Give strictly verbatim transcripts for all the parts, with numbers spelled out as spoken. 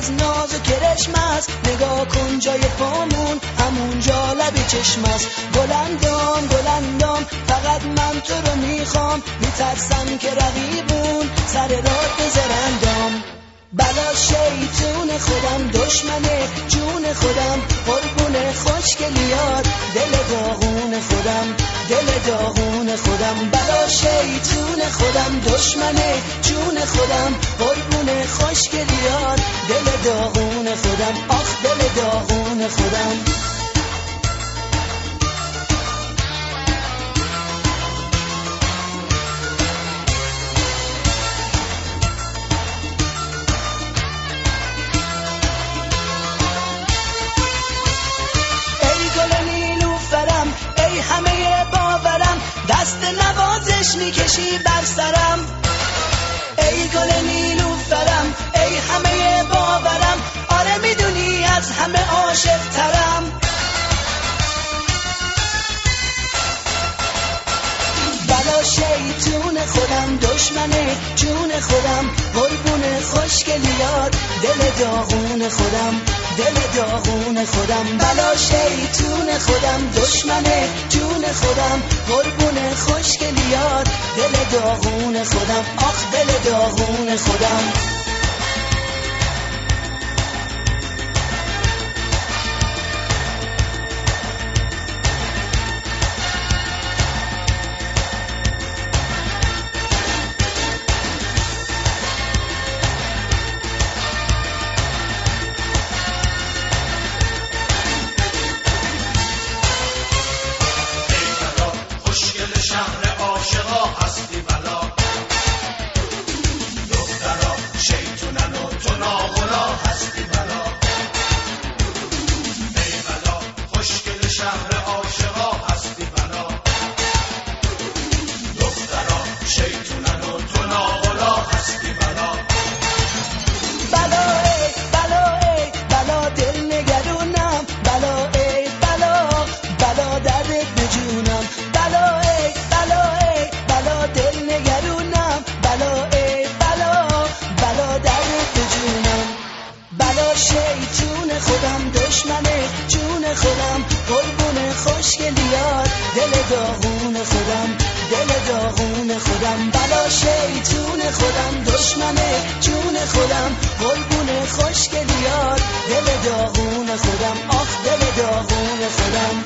از ناز و کرشم است. نگاه کن جای پامون همونجا لب چشم است. بلندام بلندام فقط من تو رو میخوام، میترسم که رقیبون سر راه بذارندام. بلا شیطون خودم دشمنه جون خودم، قربون خوشگلیات دل داغون خودم، دل داغون خودم. بلا شیطون خودم دشمنه جون خودم، قربون خوشگلیات دل داغون خودم، آخ دل داغون خودم. همه باورم دست نوازش میکشی بر سرم. ای گل نیلوفرم ای همه باورم، آره میدونی از همه عاشق ترم. بلا شیطون خودم دشمنه جون خودم، قربون خوشگلیات دل داغون خودم، دل داغون خودم. بلا شیطون خودم دشمنه جون خودم، قربون خوشگلیات دل داغون خودم، آخ دل داغون خودم. شیطون خودم دشمنه جون خودم، قربون خوشگلیات دل داغون خودم، دل داغون خودم. بلا شیطون خودم دشمنه جون خودم، قربون خوشگلیات دل داغون خودم، آخ دل داغون خودم.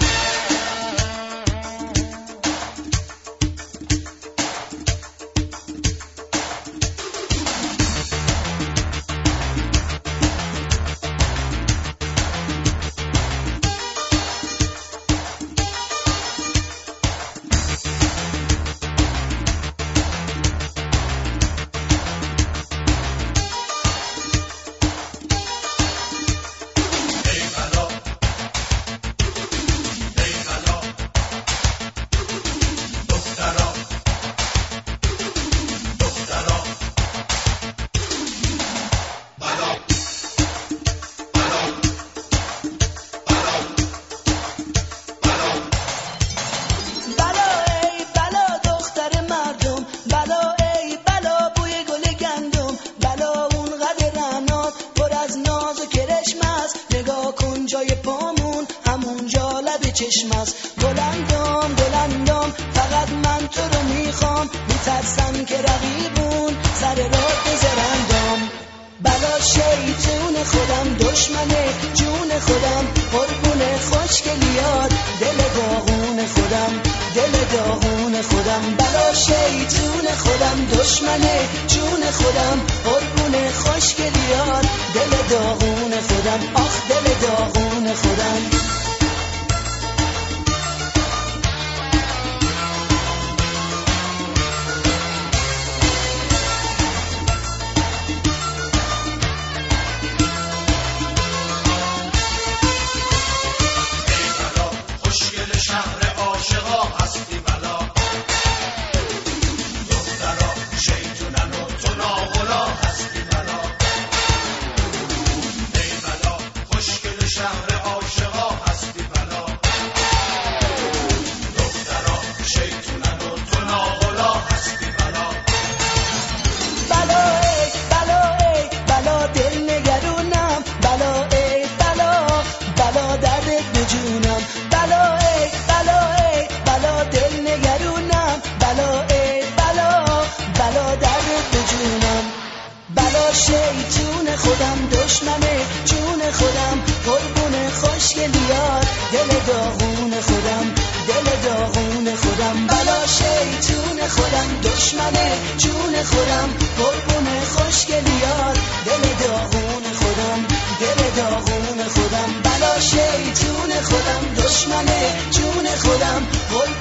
چشم است. بلندام بلندام فقط من تو رو میخوام، میترسم که رقیبون سر راه بذارندام. بلا شیطون خودم دشمنه جون خودم، قربون خوشگلیات دل داغون خودم، دل داغون خودم. بلا شیطون خودم دشمنه جون خودم، قربون خوشگلیات دل داغون خودم، آخ دل داغون خودم. شهر عاشقا بلا شیطون خودم، دشمنه جون خودم، قربون خوشگلیات، دل داغون خودم، دل داغون خودم. بلا شیطون خودم، دشمنه جون خودم، قربون خوشگلیات، دل داغون خودم، دل داغون خودم. بلا شیطون خودم، دشمنه جون خودم، قربون